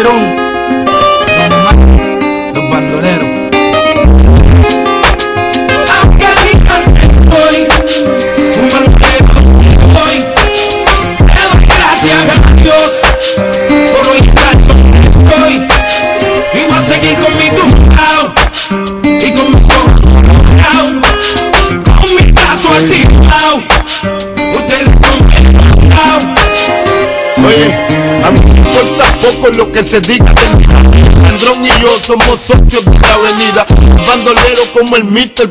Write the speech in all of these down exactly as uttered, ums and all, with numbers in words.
Calderón, los bandoleros. Aunque digan que soy un bandolero, hoy te doy gracias a Dios por hoy estar donde estoy. Y voy a seguir con mi tumbao y con mi sobrao, con mi gato activado. Ustedes son el tumbao. Oye, a mí me importa poco lo que se diga de mí. Andrón y yo somos socios de la avenida, bandolero como el mister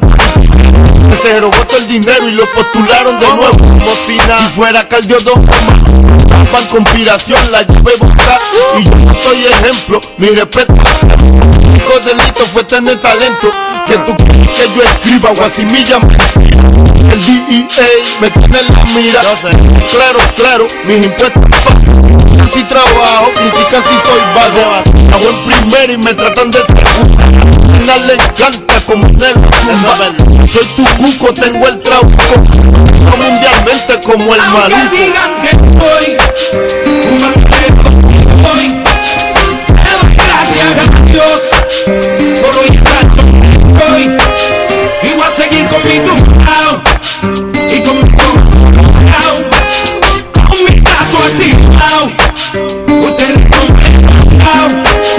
se robó todo el dinero y lo postularon de nuevo como si nada. Si fuera Caldiodón, tapan conspiración, la llave boca. Y yo no soy ejemplo, mi respeto. El único delito fue tener talento. Que tú quieres que yo escriba o así me llaman. El D E A me tiene en la mira. Claro, claro, mis impuestos pagan. Si trabajo, critican si soy vago. Hago en primera y me tratan de segunda. A una le encanta como negro. Soy tu cuco, tengo el trauco. No mundialmente como el Aunque maluco. digan que soy un bandolero, hoy te doy gracias a Dios por hoy estar donde estoy. Y voy a seguir con mi tumbao y con mi sobrao, con mi gato activado. Ustedes son el tumbao.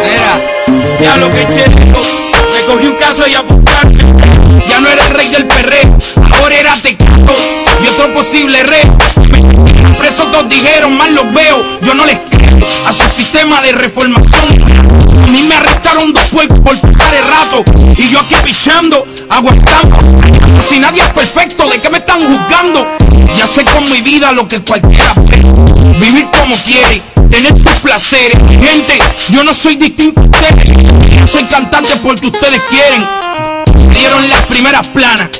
Mira, ya lo que checo, me cogí un caso y a buscarme. Ya no era el rey del perreo, ahora era Tecato y otro posible rey. Presos todos dijeron, mal los veo, yo no les creo a su sistema de reformación. A mí me arrestaron dos puercos por pasar el rato y yo aquí pichando, aguantando. Si nadie es perfecto, ¿de qué me están juzgando? Ya sé con mi vida lo que cualquiera puede. Vivir como quiere, tener sus placeres. Gente, yo no soy distinto a ustedes. Yo soy cantante porque ustedes quieren. Me dieron las primeras planas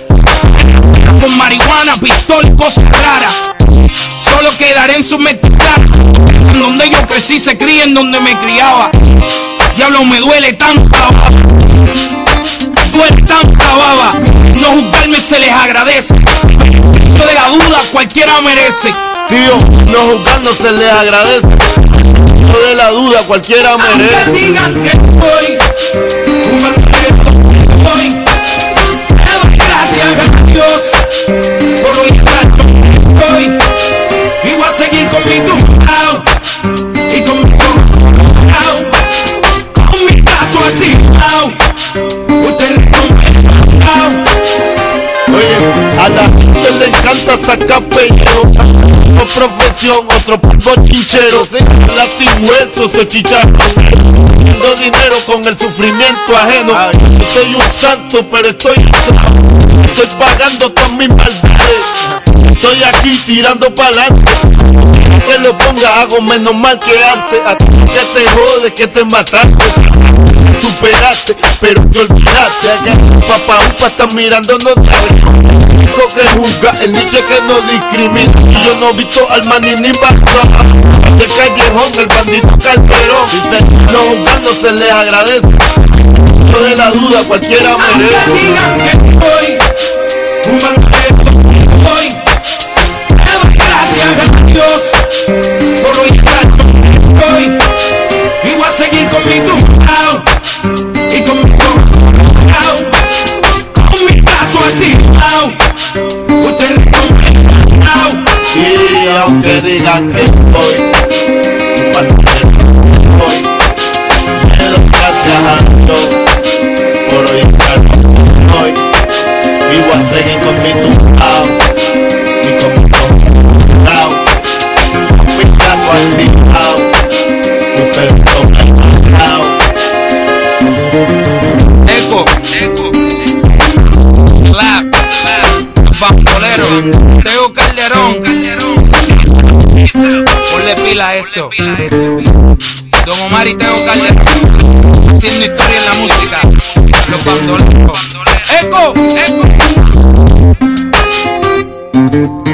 con marihuana, pistola y cosas raras. Solo quedaré en su mezquita, en donde yo crecí, se cría en donde me criaba. Diablo, me duele tanta baba, duele tanta baba. No juzgarme se les agradece. Eso de la duda cualquiera merece. Tío, no juzgando se les agradece. Eso de la duda cualquiera merece. Aunque digan que soy un bandolero, hoy te doy gracias a Dios por hoy estar donde estoy. Y voy a seguir con mi tumbao y con mi sobrao, con mi gato activado. Ustedes son el tumbao. Oye, a la gente le encanta sacar pellejo. Como profesión, otro polvo chinchero. Se sin hueso, se chicharro. Haciendo dinero con el sufrimiento ajeno. Yo soy un santo, pero estoy Estoy pagando todas mis maldades. Estoy aquí tirando pa'lante. Que lo ponga, hago menos mal que antes. A ti que te jode, que te mataste. Superaste, pero te olvidaste. Papá upa están mirándonos de el único que juzga, el niche que no discrimina. Y yo no he visto al manín ni barra de callejón, el bandito Calderón. Dice, no juzgando se les agradece. No de la duda cualquiera merece. Aunque digan que soy un bandolero, hoy te doy gracias a Dios por hoy estar donde estoy. Y voy a seguir con mi tumbao y con mi sobrao, con mi gato activado. Ustedes son el tumbao. Y aunque digan que soy un bandolero, hoy te doy gracias a Dios por hoy estar hoy. Y voy a seguir con mi tumbao y con mi sobrao, con mi gato activado. Ustedes son el tumbao. Eco, eco, clap, clap, bandolero, Teo Calderón, Calderón, ponle pila a esto, Don Omar y Teo Calderón, haciendo historia en la música, los bandoleros, eco, eco.